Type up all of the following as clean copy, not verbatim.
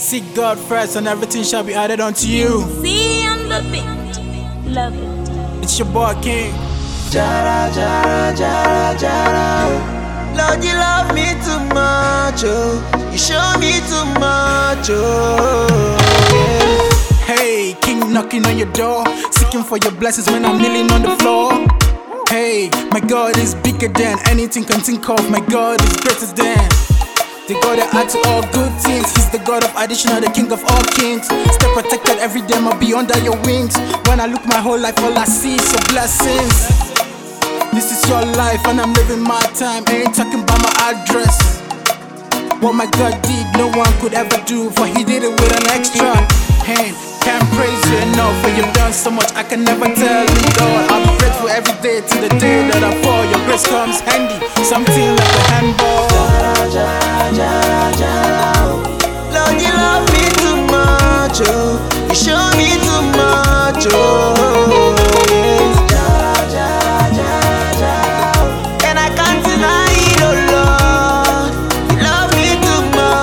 Seek God first and everything shall be added unto you. See on the beat, love it. It's your boy King. Jara, Jara, Jara, Jara. Lord, you love me too much, oh. You show me too much, oh. Yeah. Hey, King knocking on your door, seeking for your blessings when I'm kneeling on the floor. Hey, my God is bigger than anything can think of. My God is greater than the God that adds to all good things. He's the God of addition, the King of all kings. Stay protected every day, I'll be under your wings. When I look my whole life, all I see is your blessings. This is your life and I'm living my time. Ain't talking about my address. What my God did, no one could ever do, for He did it with an extra hand. Can't praise you enough, for you've done so much I can never tell it all. I'm grateful every day to the day that I fall. Your grace comes handy, something like a handball. Jara, Jara, Jara, oh. Lord, you love me too much, oh. You show me too much, oh. Yes. Jara, Jara, Jara, Jara, oh. And I can't deny it, oh Lord. You love me too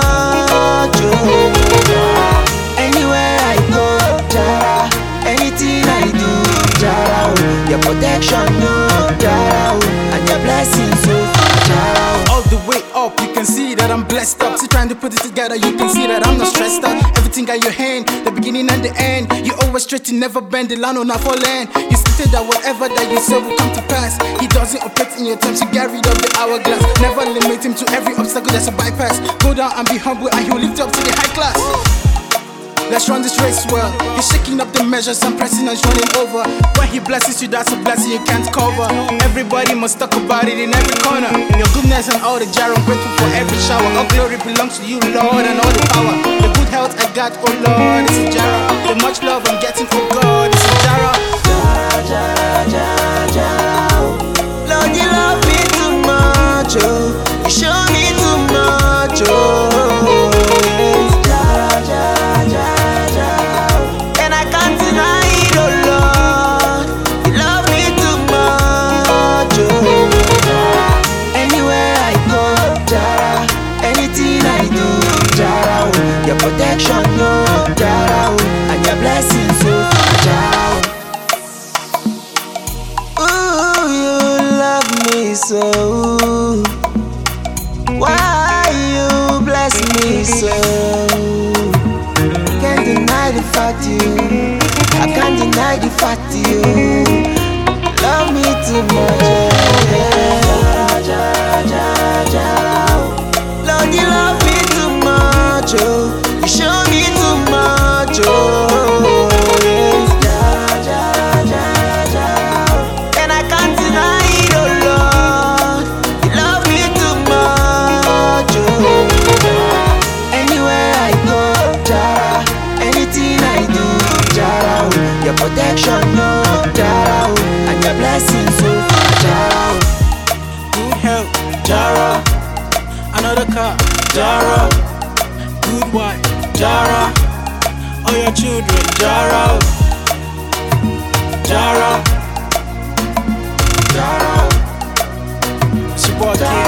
much, oh. Anywhere I go, Jara. Anything I do, Jara, oh. Your protection, no, Jara, oh. And your blessings, oh, Jara, oh. All the way up, you can see that I'm blessed up. See, trying to put it together, you can see that I'm not stressed out. Everything at your hand, the beginning and the end. You always straight, you never bend the line on a fall end. You stated that whatever that you say will come to pass. He doesn't operate in your time, so get rid of the hourglass. Never limit him to every obstacle that's a bypass. Go down and be humble and he'll lift you up to the high class. Let's run this race well. He's shaking up the measures and pressing and running over. When He blesses you, that's a blessing you can't cover. Everybody must talk about it in every corner. Your goodness and all the jar, I'm grateful for every shower. All glory belongs to you, Lord, and all the power. The good health I got, oh Lord, it's a Jara. The much love I'm getting from God, it's a Jara. Jara, Jara, Jara, Jara, oh. Lord, you love me too much, oh. You show me too much, oh. Yes. Jara, Jara, Jara, Jara, oh. And I can't deny it, oh Lord. You love me too much, oh. Anywhere I go, Jara. Anything I do, Jara, oh. Your protection, no, Jara, oh. And your blessings, oh, Jara, oh. Ooh, you love me so. Why you bless me so? Can't deny the fact you. I can't deny the fact you love me too much. Yeah. Jara, Jara, Jara, oh. Lord, you love me too much, oh. You show me too much, oh. Yes. Jara, Jara, Jara, Jara, oh. And I can't deny it, oh Lord. You love me too much, oh. Anywhere I go, Jara. Anything I do, Jara, oh. Your protection, no, Jara, oh. And your blessings, oh, Jara, oh. Good health, Jara. Another car, Jara. Good wife, Jara. All your children, Jara. Jara. Jara. It's your boy King.